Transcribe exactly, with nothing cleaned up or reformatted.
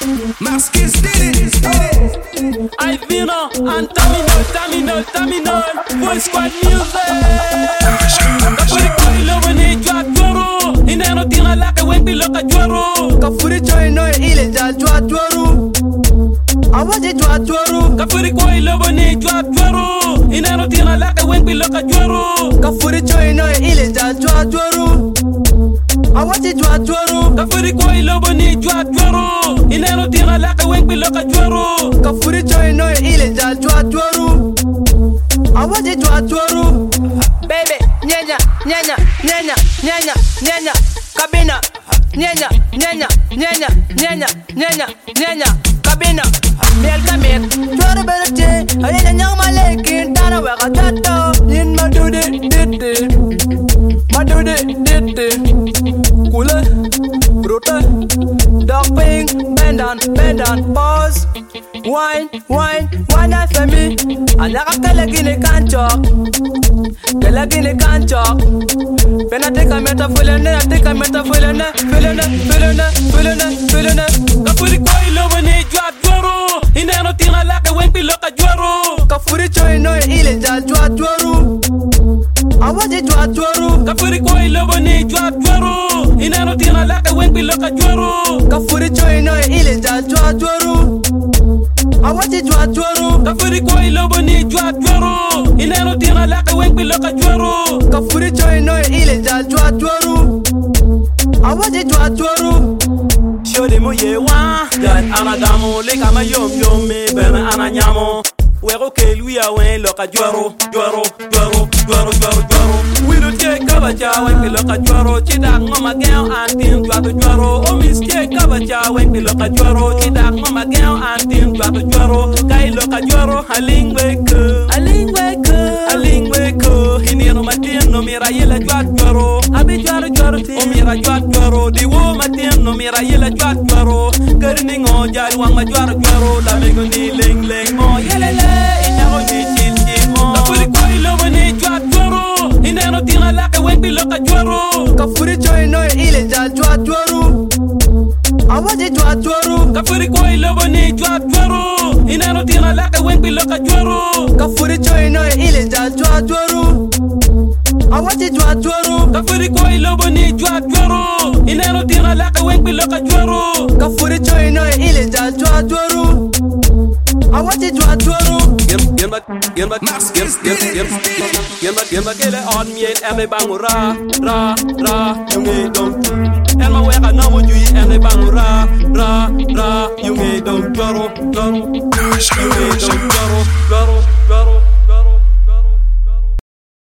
Maskis did it. I vino and terminal, terminal, terminal. Full squad music. Kapuri koi lobo ni jwa jwaro. Ineno tira lake wempi loka jwaro. Kafuri choi no ile ja jwa jwaro. Awaje jwa jwaro. Kapuri koi lobo ni jwa jwaro. Ineno tira lake wempi loka jwaro. Kafuri choi no ile ja jwa jwaro. Awaje jwa jwaro. Kafuri koi lobo ni jwa jwaro. Ineno tira lake wempi loka jwaro. Kafuri choi no ile ja jwa jwaro. Awaje jwa jwaro. Baby, nyanya, nyanya, nyanya, nyanya, nyanya, kabina, nyanya, nyanya, nyanya, nyanya, nyanya, nyanya, kabina, miel kamil, jwaro berete, ayenya nyang malekin, tana weka tato, yin madude, dite, madude, dite, kule, brute, dumping, bend on, bend on, pause, wine, wine, wine I for me, anyaka kele gine kanchok, kele gine kanchok, pena teka meta fulene, teka meta fulene, fulene, fulene, fulene, fulene, Kapuri koi lobo ni jwa jwaro. Ineno tira lake wempi loka jwaro. kafuri choi no ile ja jwa jwaro, awaje jwa jwaro, Kapuri koi lobo ni jwa jwaro. Ineno tira lake wempi loka jwaro. kafuri choi no ile ja jwa jwaro, awaje jwa jwaro, Kapuri koi lobo ni jwa jwaro. Ineno tira lake wempi loka jwaro. kafuri choi no ile ja jwa jwaro, awaje jwa jwaro. Shodi mo ye wa Jad ana damo Leka ma yom yom me Bena ana nyamo Wero ke lui a wen Loka jwaro Jwaro Jwaro Jwaro Jwaro Jwaro Wilu tie kaba cha Wenki loka jwaro Chida ngoma geo Antin jwato jwaro Omis tie kaba cha Wenki loka jwaro Chida ngoma geo Antin jwato jwaro Kai loka jwaro Halingwe ke Halingwe ke Halingwe ke Hiniro matien No mira yela jwat jwaro Abi jwaro jwaro ti Omira jwat jwaro Diwo matien No mira yela jwat jwaro Kerini ngo jari wang ma jwaro jwaro La mego ni ling ling mo Yelele Inyago ni chil chil mo Kapuri koi lobo ni jwat jwaro Ineno tira lake wempi loka jwaro kafuri choi no ile ja jwa jwaro, awaje jwa jwaro, Kapuri koi lobo ni jwat jwaro Ineno tira lake wempi loka jwaro kafuri choi no ile ja jwa jwaro, awaje jwa jwaro, Kapuri koi lobo ni jwat jwaro Ineno tira lake wempi loka jwaro kafuri choi no ile ja jwa jwaro, awaje jwa jwaro. Yen yen ba yen ba yen yen yen yen ba yen ba kele on mien ene bangura ra ra yunge dom en ma weka na mo jui ene bangura ra ra yunge dom joro joro